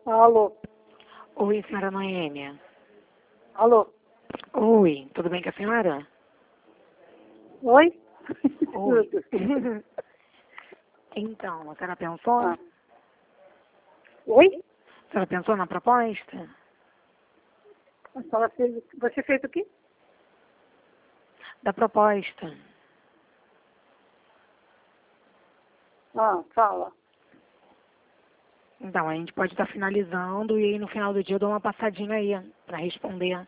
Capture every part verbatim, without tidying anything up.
Alô? Oi, senhora Noêmia. Alô? Oi, tudo bem com a senhora? Oi? Oi. Então, a senhora pensou? Ah. Oi? A senhora pensou na proposta? A senhora fez, você fez o quê? Da proposta. Ah, fala. Então, a gente pode estar finalizando e aí no final do dia eu dou uma passadinha aí para responder.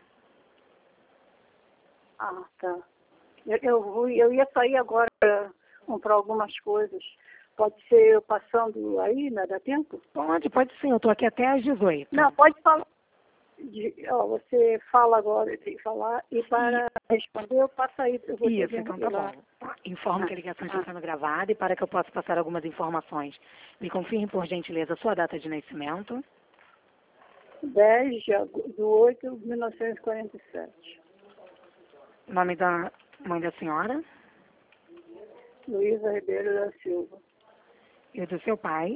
Ah, tá. Eu, eu, vou- eu ia sair agora para comprar algumas coisas. Pode ser eu passando aí, não dá tempo? Pode, pode sim, eu tô aqui até às dezoito. Não, pode falar. De, ó, você fala agora, tem que falar, e para responder eu passo aí. Eu vou Isso, ter então que ir tá lá. bom. Informo que a ligação está sendo gravada e para que eu possa passar algumas informações. Me confirme, por gentileza, a sua data de nascimento. dez de agosto de oito de mil novecentos e quarenta e sete. Nome da mãe da senhora Luísa Ribeiro da Silva. e do seu pai.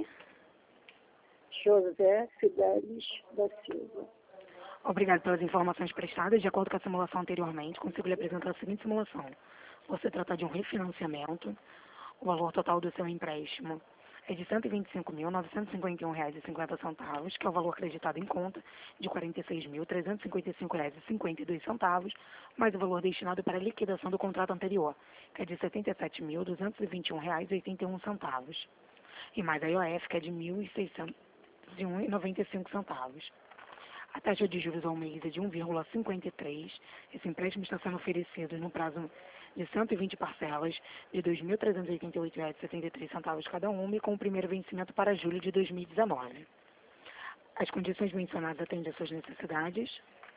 José Fidelis da Silva. Obrigado pelas informações prestadas. De acordo com a simulação anteriormente, consigo lhe apresentar a seguinte simulação. Você trata de um refinanciamento. O valor total do seu empréstimo é de cento e vinte e cinco mil, novecentos e cinquenta e um reais e cinquenta centavos, que é o valor acreditado em conta de quarenta e seis mil, trezentos e cinquenta e cinco reais e cinquenta e dois centavos, mais o valor destinado para a liquidação do contrato anterior, que é de setenta e sete mil, duzentos e vinte e um reais e oitenta e um centavos, e mais a I O F, que é de mil seiscentos e um reais e noventa e cinco centavos. A taxa de juros ao mês é de um vírgula cinquenta e três. Esse empréstimo está sendo oferecido no prazo de cento e vinte parcelas de dois mil trezentos e oitenta e oito reais e setenta e três centavos cada uma e com o primeiro vencimento para julho de dois mil e dezenove. As condições mencionadas atendem às suas necessidades?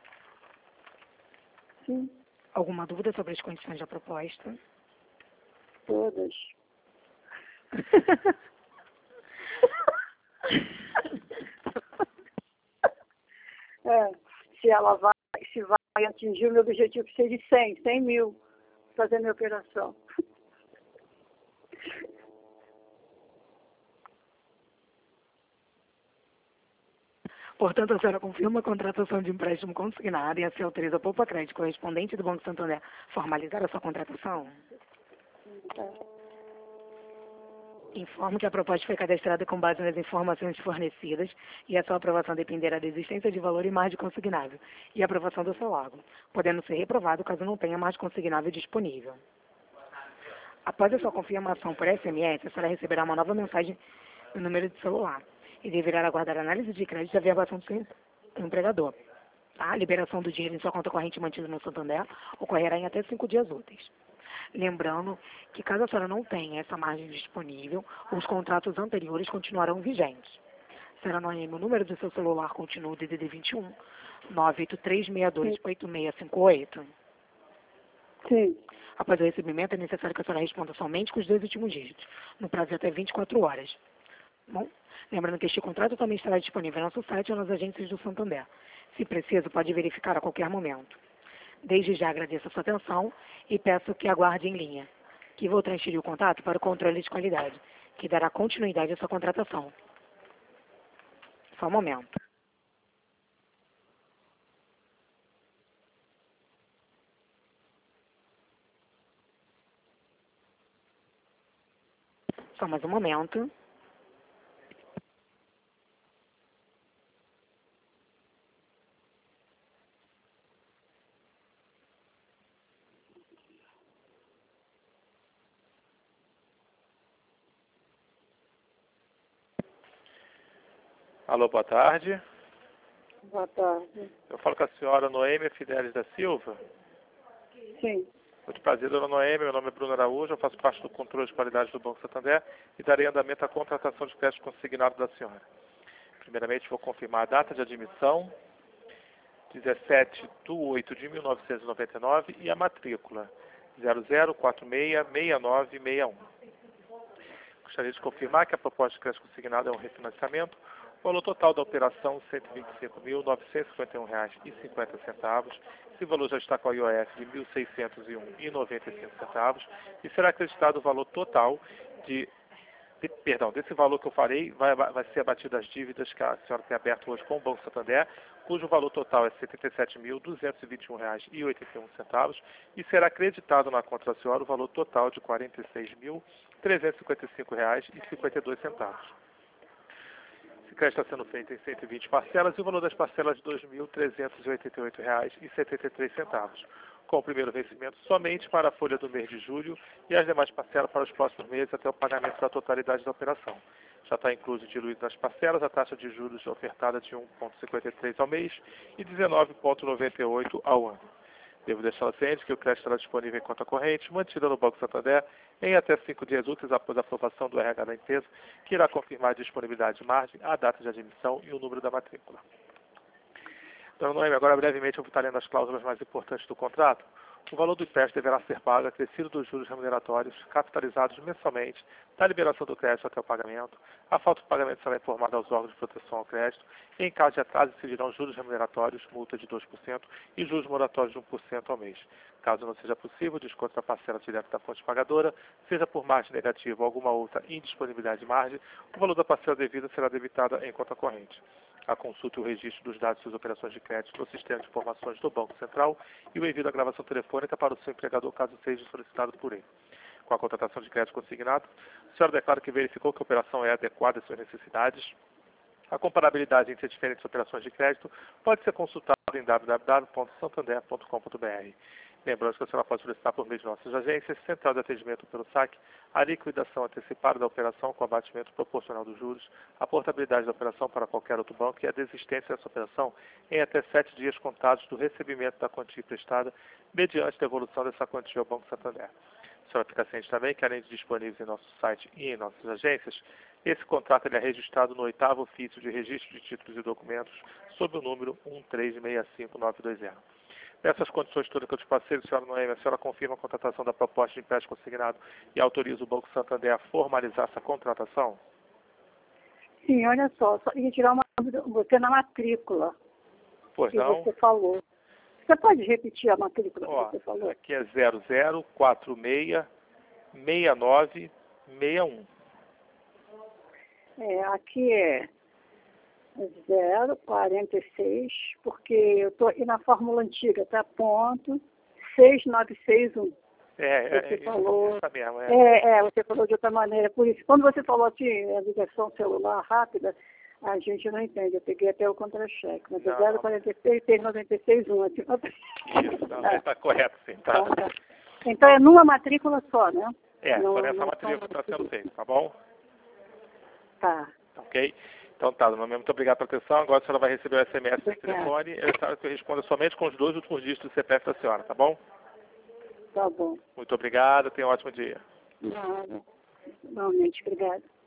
Sim, Alguma dúvida sobre as condições da proposta? todas. É, se ela vai, se vai atingir o meu objetivo que seja de cem, cem mil, fazer minha operação. Portanto, a senhora confirma a contratação de empréstimo consignado e assim autoriza a Poupa Crédito correspondente do Banco Santander a formalizar a sua contratação? É. Informo que a proposta foi cadastrada com base nas informações fornecidas e a sua aprovação dependerá da existência de valor e margem consignável e a aprovação do seu órgão, podendo ser reprovado caso não tenha margem consignável disponível. Após a sua confirmação por S M S, a senhora receberá uma nova mensagem no número de celular e deverá aguardar a análise de crédito e a verbação do seu empregador. A liberação do dinheiro em sua conta corrente mantida no Santander ocorrerá em até cinco dias úteis. Lembrando que caso a senhora não tenha essa margem disponível, os contratos anteriores continuarão vigentes. Senhora Noêmia, o número do seu celular continua o D D D vinte e um, nove oito três seis dois oito seis cinco oito. Sim. Após o recebimento, é necessário que a senhora responda somente com os dois últimos dígitos, no prazo de até vinte e quatro horas. Bom, lembrando que este contrato também estará disponível no nosso site ou nas agências do Santander. Se preciso, pode verificar a qualquer momento. Desde já agradeço a sua atenção e peço que aguarde em linha, que vou transferir o contato para o controle de qualidade, que dará continuidade à sua contratação. Só um momento. Só mais um momento. Alô, boa tarde. Boa tarde. Eu falo com a senhora Noêmia Fidelis da Silva. Sim. Muito prazer, dona Noêmia. Meu nome é Bruno Araújo. Eu faço parte do controle de qualidade do Banco Santander e darei andamento à contratação de crédito consignado da senhora. Primeiramente, vou confirmar a data de admissão, dezessete de oito de mil novecentos e noventa e nove, e a matrícula, zero zero quatro seis seis nove seis um. Gostaria de confirmar que a proposta de crédito consignado é um refinanciamento. O valor total da operação, cento e vinte e cinco mil, novecentos e cinquenta e um reais e cinquenta centavos. Esse valor já está com a I O F de mil seiscentos e um reais e noventa e cinco centavos e será acreditado o valor total de de, perdão, desse valor que eu falei, vai, vai ser abatido as dívidas que a senhora tem aberto hoje com o Banco Santander, cujo valor total é setenta e sete mil, duzentos e vinte e um reais e oitenta e um centavos, e será acreditado na conta da senhora o valor total de quarenta e seis mil, trezentos e cinquenta e cinco reais e cinquenta e dois centavos. Esse crédito está sendo feito em cento e vinte parcelas e o valor das parcelas de dois mil, trezentos e oitenta e oito reais e setenta e três centavos. Com o primeiro vencimento somente para a folha do mês de julho e as demais parcelas para os próximos meses até o pagamento da totalidade da operação. Já está incluso e diluído nas parcelas a taxa de juros ofertada de um vírgula cinquenta e três ao mês e dezenove vírgula noventa e oito ao ano. Devo deixar ciente que o crédito estará disponível em conta corrente, mantida no Banco Santander, em até cinco dias úteis após a aprovação do R H da empresa, que irá confirmar a disponibilidade de margem, a data de admissão e o número da matrícula. Dona Noemi, agora brevemente eu vou estar lendo as cláusulas mais importantes do contrato. O valor do empréstimo deverá ser pago acrescido dos juros remuneratórios, capitalizados mensalmente, da liberação do crédito até o pagamento. A falta de pagamento será informada aos órgãos de proteção ao crédito. Em caso de atraso, incidirão juros remuneratórios, multa de dois por cento e juros moratórios de um por cento ao mês. Caso não seja possível, o desconto da parcela direta da fonte pagadora, seja por margem negativa ou alguma outra indisponibilidade de margem, o valor da parcela devida será debitada em conta corrente. A consulta e o registro dos dados de suas operações de crédito no sistema de informações do Banco Central e o envio da gravação telefônica para o seu empregador, caso seja solicitado por ele. Com a contratação de crédito consignado, a senhora declara que verificou que a operação é adequada às suas necessidades. A comparabilidade entre as diferentes operações de crédito pode ser consultada em w w w ponto santander ponto com ponto b r. Lembrando que a senhora pode solicitar por meio de nossas agências, central de atendimento pelo saque, a liquidação antecipada da operação com abatimento proporcional dos juros, a portabilidade da operação para qualquer outro banco e a desistência dessa operação em até sete dias contados do recebimento da quantia prestada, mediante devolução dessa quantia ao Banco Santander. A senhora fica ciente também que, além de disponíveis em nosso site e em nossas agências, esse contrato ele é registrado no oitavo ofício de registro de títulos e documentos, sob o número um três seis cinco nove dois zero. Nessas condições todas que eu te passei, senhora Noemi, a senhora confirma a contratação da proposta de empréstimo consignado e autoriza o Banco Santander a formalizar essa contratação? Sim, olha só, só ia tirar uma dúvida, você na matrícula. Pois que não? você falou. Você pode repetir a matrícula Ó, que você falou? aqui é zero zero quatro seis seis nove seis um. É, aqui é zero quarenta e seis, porque eu estou aqui na fórmula antiga, tá? Ponto seis nove seis um. É, você é, falou, isso mesmo. É. É, é, você falou de outra maneira. Por isso, quando você falou assim, a ligação celular rápida, a gente não entende. Eu peguei até o contra-cheque, mas é zero quarenta e seis, seis noventa e seis, um. Assim, isso, não, está correto, sim. Tá. Então, tá. Então é numa matrícula só, né? É, não, só nessa não matrícula que só está sendo feita, tá bom? Tá. Ok? Então tá, dona Noemi, muito obrigado pela atenção. Agora a senhora vai receber o S M S no Obrigada. telefone. Eu espero que eu responda somente com os dois últimos dígitos do C P F da senhora, tá bom? Tá bom. Muito obrigado, tenha um ótimo dia. Nada. Realmente, obrigada.